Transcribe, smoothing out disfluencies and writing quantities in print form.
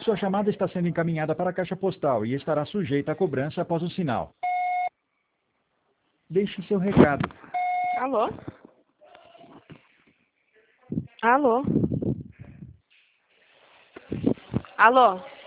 Sua chamada está sendo encaminhada para a caixa postal e estará sujeita a cobrança após o sinal. Deixe seu recado. Alô? Alô? Alô?